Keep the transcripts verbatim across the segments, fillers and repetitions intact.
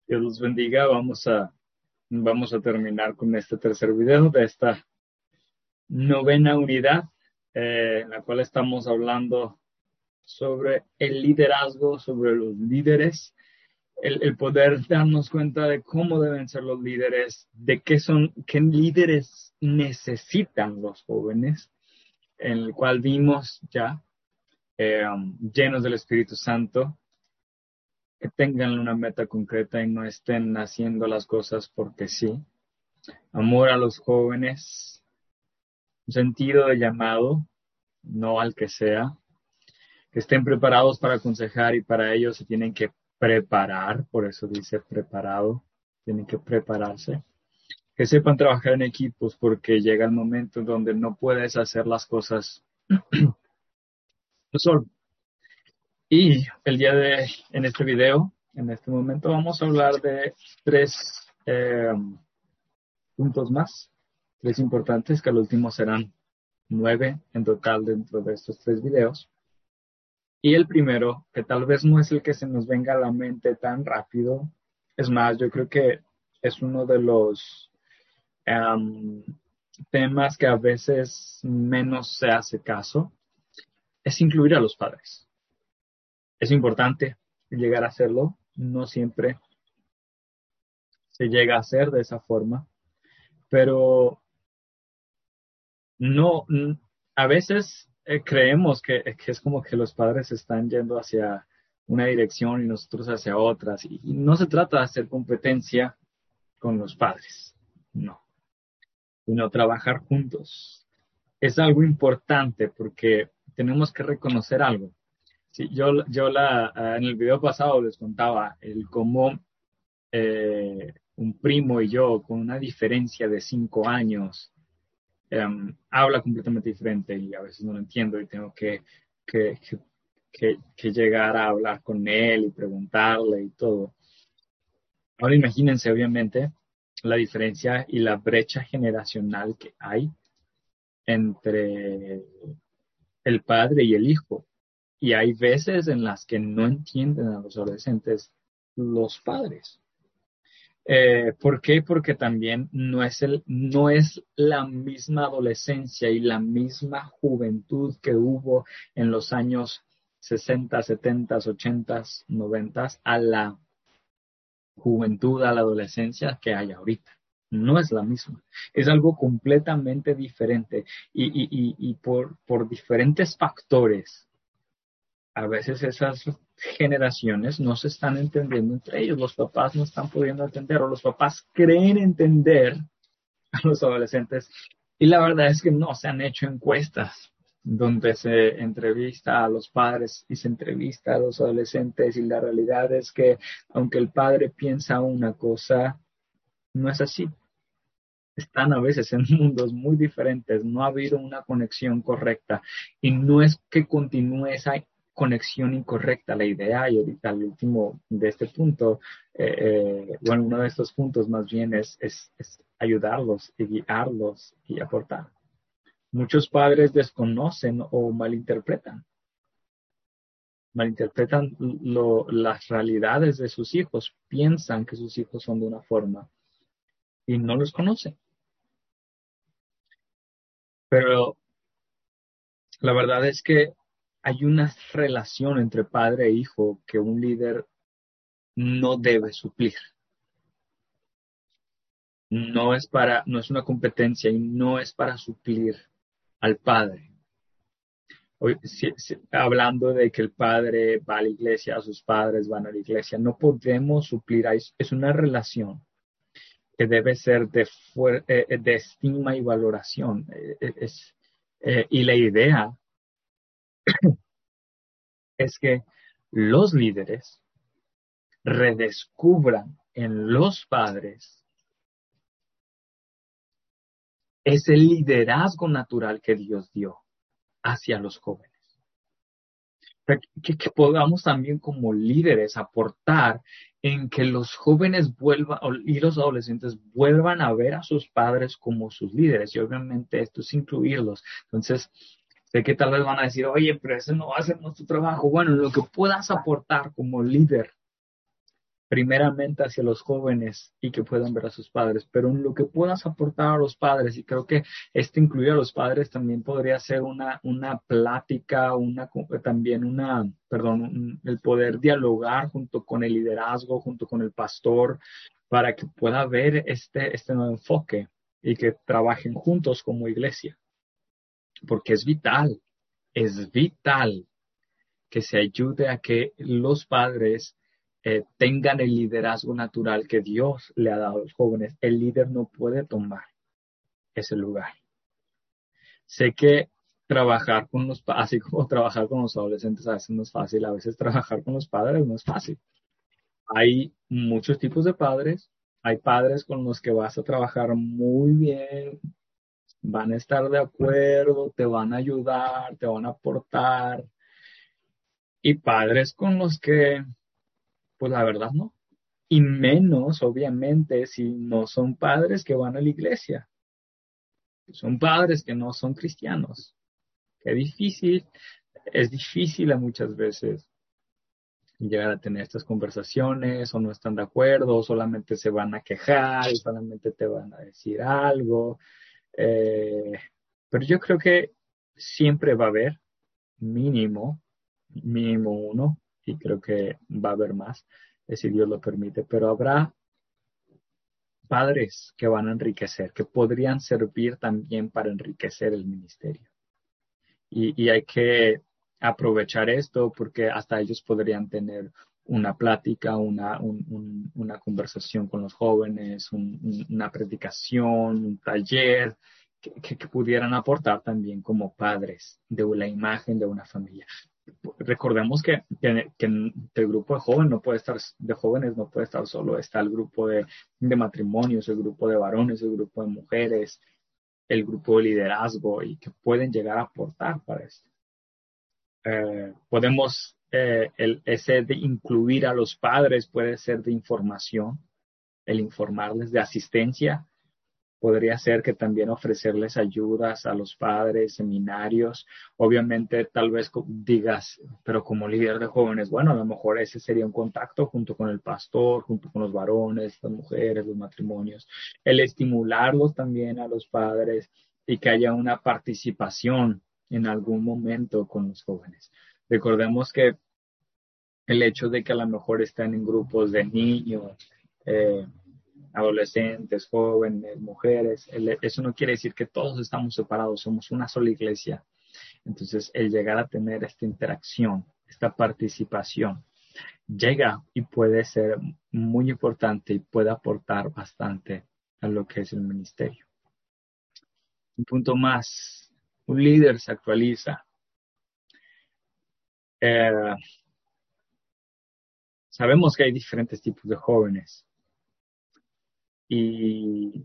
Dios los bendiga. Vamos a, vamos a terminar con este tercer video de esta novena unidad, eh, en la cual estamos hablando sobre el liderazgo, sobre los líderes, el, el poder darnos cuenta de cómo deben ser los líderes, de qué son, qué líderes necesitan los jóvenes, en el cual vimos ya eh, um, llenos del Espíritu Santo, que tengan una meta concreta y no estén haciendo las cosas porque sí. Amor a los jóvenes, un sentido de llamado, no al que sea, que estén preparados para aconsejar y para ello se tienen que preparar, por eso dice preparado, tienen que prepararse, que sepan trabajar en equipos porque llega el momento donde no puedes hacer las cosas solo. Y el día de, en este video, en este momento vamos a hablar de tres eh, puntos más, tres importantes, que al último serán nueve en total dentro de estos tres videos. Y el primero, que tal vez no es el que se nos venga a la mente tan rápido, es más, yo creo que es uno de los um, temas que a veces menos se hace caso, es incluir a los padres. Es importante llegar a hacerlo, no siempre se llega a hacer de esa forma, pero no, a veces eh, creemos que, que es como que los padres están yendo hacia una dirección y nosotros hacia otras. Y, y no se trata de hacer competencia con los padres, no, sino trabajar juntos. Es algo importante porque tenemos que reconocer algo. Sí, yo yo la, en el video pasado les contaba el cómo eh, un primo y yo, con una diferencia de cinco años, Um, habla completamente diferente y a veces no lo entiendo y tengo que, que, que, que, que llegar a hablar con él y preguntarle y todo. Ahora imagínense, obviamente, la diferencia y la brecha generacional que hay entre el padre y el hijo. Y hay veces en las que no entienden a los adolescentes los padres. Eh, ¿por qué? Porque también no es, el, no es la misma adolescencia y la misma juventud que hubo en los años sesenta, setenta, ochenta, noventa a la juventud, a la adolescencia que hay ahorita. No es la misma. Es algo completamente diferente y, y, y, y por, por diferentes factores. A veces esas generaciones no se están entendiendo entre ellos, los papás no están pudiendo entender o los papás creen entender a los adolescentes y la verdad es que no se han hecho encuestas donde se entrevista a los padres y se entrevista a los adolescentes y la realidad es que aunque el padre piensa una cosa, no es así. Están a veces en mundos muy diferentes, no ha habido una conexión correcta y no es que continúe esa conexión incorrecta. La idea, y ahorita el último de este punto, eh, eh, bueno, uno de estos puntos más bien es, es, es ayudarlos y guiarlos y aportar. Muchos padres desconocen o malinterpretan, malinterpretan lo, las realidades de sus hijos, piensan que sus hijos son de una forma y no los conocen. Pero la verdad es que hay una relación entre padre e hijo que un líder no debe suplir. No es para, no es una competencia y no es para suplir al padre. Hoy, si, si, hablando de que el padre va a la iglesia, sus padres van a la iglesia, no podemos suplir a eso. Es una relación que debe ser de, fuer, eh, de estima y valoración. Eh, es, eh, y la idea es que los líderes redescubran en los padres ese liderazgo natural que Dios dio hacia los jóvenes. Que, que podamos también como líderes aportar en que los jóvenes vuelvan y los adolescentes vuelvan a ver a sus padres como sus líderes. Y obviamente esto es incluirlos. Entonces, sé que tal vez van a decir, oye, pero eso no va a ser nuestro trabajo. Bueno, lo que puedas aportar como líder primeramente hacia los jóvenes y que puedan ver a sus padres, pero en lo que puedas aportar a los padres, y creo que esto incluye a los padres, también podría ser una, una plática, una, también una, perdón, un- el poder dialogar junto con el liderazgo, junto con el pastor, para que pueda ver este, este nuevo enfoque y que trabajen juntos como iglesia, porque es vital, es vital que se ayude a que los padres eh, tengan el liderazgo natural que Dios le ha dado a los jóvenes. El líder no puede tomar ese lugar. Sé que trabajar con los, así como trabajar con los adolescentes a veces no es fácil, a veces trabajar con los padres no es fácil. Hay muchos tipos de padres. Hay padres con los que vas a trabajar muy bien, van a estar de acuerdo, te van a ayudar, te van a aportar. Y padres con los que, pues la verdad no. Y menos, obviamente, si no son padres que van a la iglesia. Son padres que no son cristianos. Qué difícil, es difícil a muchas veces llegar a tener estas conversaciones o no están de acuerdo, o solamente se van a quejar y solamente te van a decir algo. Eh, pero yo creo que siempre va a haber mínimo, mínimo uno, y creo que va a haber más, eh, si Dios lo permite, pero habrá padres que van a enriquecer, que podrían servir también para enriquecer el ministerio. Y, y hay que aprovechar esto porque hasta ellos podrían tener una plática, una, un, un, una conversación con los jóvenes, un, un, una predicación, un taller, que, que, que pudieran aportar también como padres de la imagen de una familia. Recordemos que, que, que el grupo de jóvenes no puede estar, de jóvenes no puede estar solo, está el grupo de, de matrimonios, el grupo de varones, el grupo de mujeres, el grupo de liderazgo y que pueden llegar a aportar para esto. Eh, podemos, eh, el, ese de incluir a los padres puede ser de información, el informarles de asistencia. Podría ser que también ofrecerles ayudas a los padres, seminarios. Obviamente, tal vez digas, pero como líder de jóvenes, bueno, a lo mejor ese sería un contacto junto con el pastor, junto con los varones, las mujeres, los matrimonios. El estimularlos también a los padres y que haya una participación en algún momento con los jóvenes. Recordemos que el hecho de que a lo mejor están en grupos de niños, eh, adolescentes, jóvenes, mujeres. El, eso no quiere decir que todos estamos separados, somos una sola iglesia. Entonces, el llegar a tener esta interacción, esta participación, llega y puede ser muy importante y puede aportar bastante a lo que es el ministerio. Un punto más, un líder se actualiza. Eh, sabemos que hay diferentes tipos de jóvenes y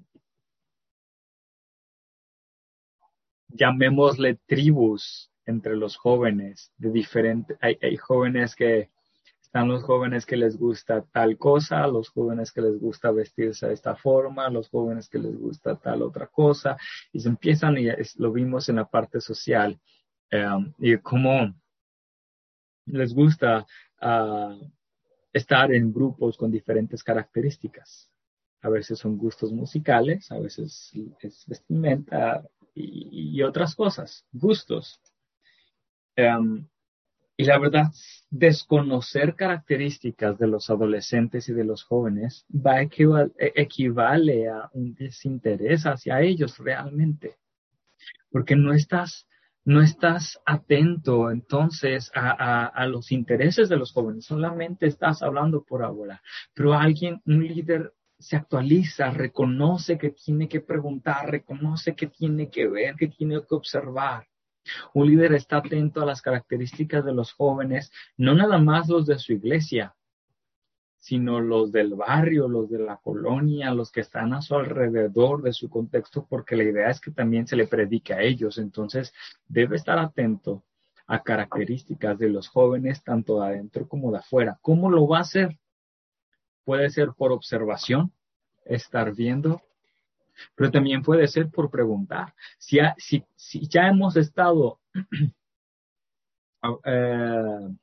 llamémosle tribus entre los jóvenes de diferente, hay, hay jóvenes que están los jóvenes que les gusta tal cosa, los jóvenes que les gusta vestirse de esta forma, los jóvenes que les gusta tal otra cosa, y se empiezan, y es, lo vimos en la parte social, um, y cómo les gusta uh, estar en grupos con diferentes características. A veces son gustos musicales, a veces es vestimenta y, y otras cosas, gustos. Um, y la verdad, desconocer características de los adolescentes y de los jóvenes va a equival, equivale a un desinterés hacia ellos realmente, porque no estás, no estás atento entonces a, a, a los intereses de los jóvenes, solamente estás hablando por ahora, pero alguien, un líder se actualiza, reconoce que tiene que preguntar, reconoce que tiene que ver, que tiene que observar. Un líder está atento a las características de los jóvenes, no nada más los de su iglesia, sino los del barrio, los de la colonia, los que están a su alrededor de su contexto, porque la idea es que también se le predique a ellos. Entonces, debe estar atento a características de los jóvenes, tanto de adentro como de afuera. ¿Cómo lo va a hacer? Puede ser por observación, estar viendo, pero también puede ser por preguntar. Si, ha, si, si ya hemos estado... Uh,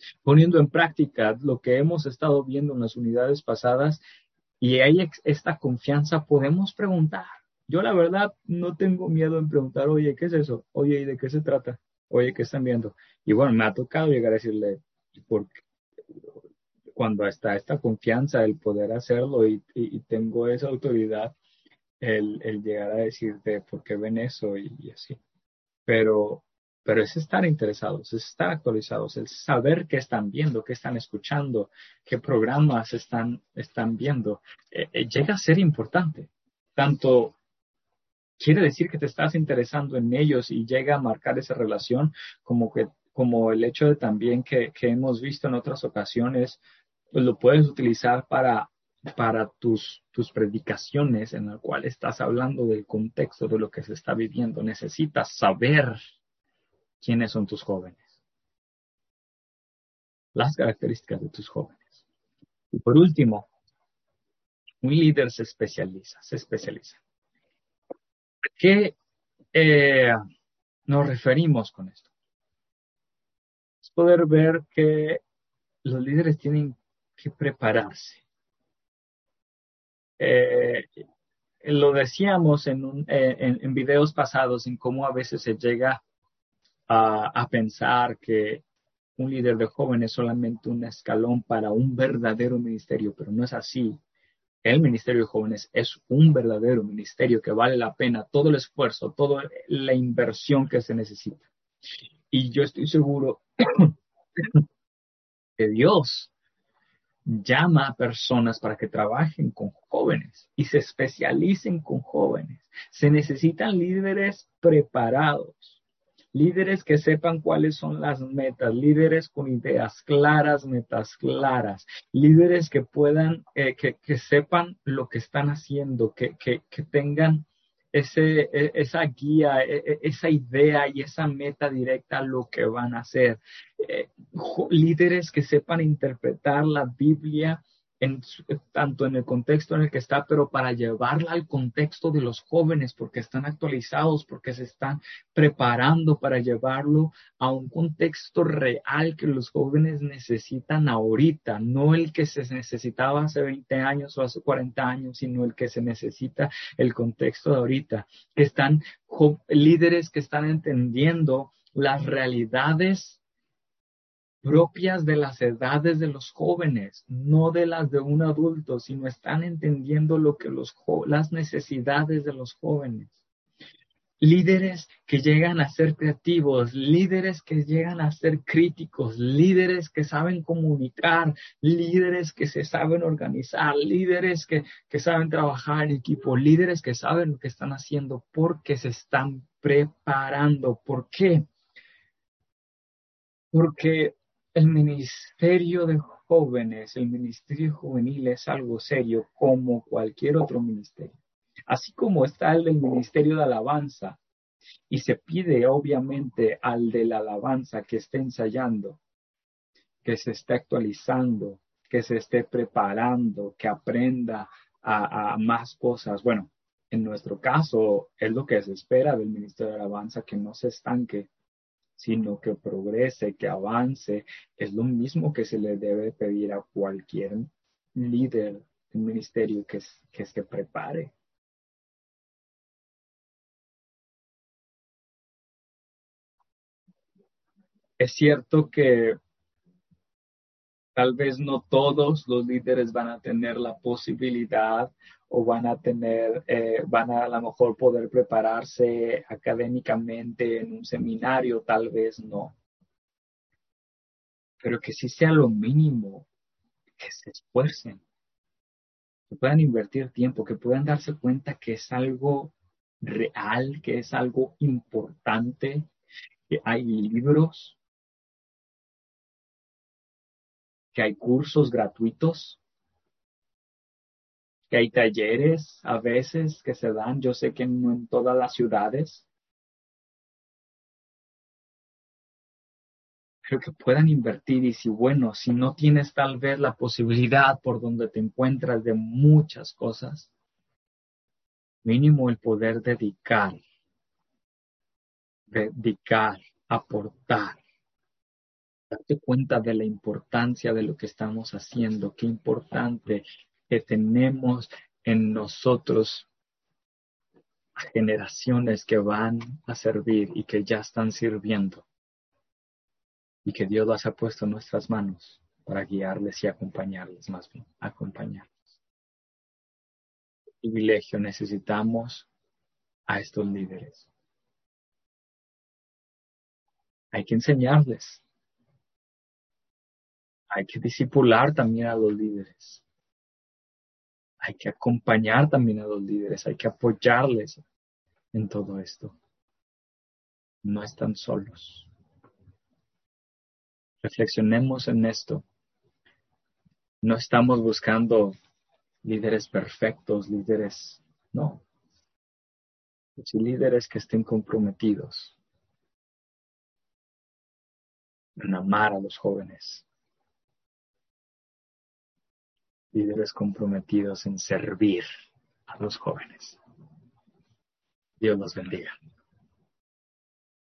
poniendo en práctica lo que hemos estado viendo en las unidades pasadas y hay ex- esta confianza, podemos preguntar. Yo la verdad no tengo miedo en preguntar, oye, ¿qué es eso? Oye, ¿y de qué se trata? Oye, ¿qué están viendo? Y bueno, me ha tocado llegar a decirle, porque cuando está esta confianza, el poder hacerlo y, y- y tengo esa autoridad, el, el llegar a decirte por qué ven eso y, y así. Pero, pero es estar interesados, es estar actualizados, es saber qué están viendo, qué están escuchando, qué programas están, están viendo. Eh, eh, llega a ser importante. Tanto quiere decir que te estás interesando en ellos y llega a marcar esa relación, como que, como el hecho de también que, que hemos visto en otras ocasiones, pues lo puedes utilizar para, para tus, tus predicaciones en el cual estás hablando del contexto de lo que se está viviendo. Necesitas saber quiénes son tus jóvenes, las características de tus jóvenes. Y por último, un líder se especializa, se especializa. ¿A qué eh, nos referimos con esto? Es poder ver que los líderes tienen que prepararse. Eh, lo decíamos en, un, eh, en, en videos pasados, en cómo a veces se llega a, a pensar que un líder de jóvenes es solamente un escalón para un verdadero ministerio, pero no es así. El Ministerio de Jóvenes es un verdadero ministerio que vale la pena todo el esfuerzo, toda la inversión que se necesita. Y yo estoy seguro que Dios llama a personas para que trabajen con jóvenes y se especialicen con jóvenes. Se necesitan líderes preparados, líderes que sepan cuáles son las metas, líderes con ideas claras, metas claras, líderes que puedan, eh, que, que sepan lo que están haciendo, que, que, que tengan ese, e, esa guía, e, esa idea y esa meta directa a lo que van a hacer. Eh, líderes que sepan interpretar la Biblia en, tanto en el contexto en el que está, pero para llevarla al contexto de los jóvenes, porque están actualizados, porque se están preparando para llevarlo a un contexto real que los jóvenes necesitan ahorita, no el que se necesitaba hace veinte años o hace cuarenta años, sino el que se necesita el contexto de ahorita. Están líderes que están entendiendo las realidades propias de las edades de los jóvenes, no de las de un adulto, sino están entendiendo lo que los las necesidades de los jóvenes. Líderes que llegan a ser creativos, líderes que llegan a ser críticos, líderes que saben comunicar, líderes que se saben organizar, líderes que, que saben trabajar en equipo, líderes que saben lo que están haciendo porque se están preparando. ¿Por qué? Porque el ministerio de jóvenes, el ministerio juvenil es algo serio como cualquier otro ministerio. Así como está el del ministerio de alabanza y se pide obviamente al de la alabanza que esté ensayando, que se esté actualizando, que se esté preparando, que aprenda a, a más cosas. Bueno, en nuestro caso es lo que se espera del ministerio de alabanza, que no se estanque, sino que progrese, que avance. Es lo mismo que se le debe pedir a cualquier líder del ministerio que, que se prepare. Es cierto que tal vez no todos los líderes van a tener la posibilidad o van a tener, eh, van a a lo mejor poder prepararse académicamente en un seminario, tal vez no, pero que sí sea lo mínimo, que se esfuercen, que puedan invertir tiempo, que puedan darse cuenta que es algo real, que es algo importante, que hay libros, que hay cursos gratuitos, que hay talleres a veces que se dan, yo sé que no en todas las ciudades, pero que puedan invertir y si bueno, si no tienes tal vez la posibilidad por donde te encuentras de muchas cosas, mínimo el poder dedicar, dedicar, aportar Darte cuenta de la importancia de lo que estamos haciendo, qué importante que tenemos en nosotros a generaciones que van a servir y que ya están sirviendo y que Dios las ha puesto en nuestras manos para guiarles y acompañarles, más bien, acompañar. Privilegio, necesitamos a estos líderes. Hay que enseñarles. Hay que discipular también a los líderes. Hay que acompañar también a los líderes. Hay que apoyarles en todo esto. No están solos. Reflexionemos en esto. No estamos buscando líderes perfectos, líderes, no. Sí, líderes que estén comprometidos en amar a los jóvenes. Líderes comprometidos en servir a los jóvenes. Dios los bendiga.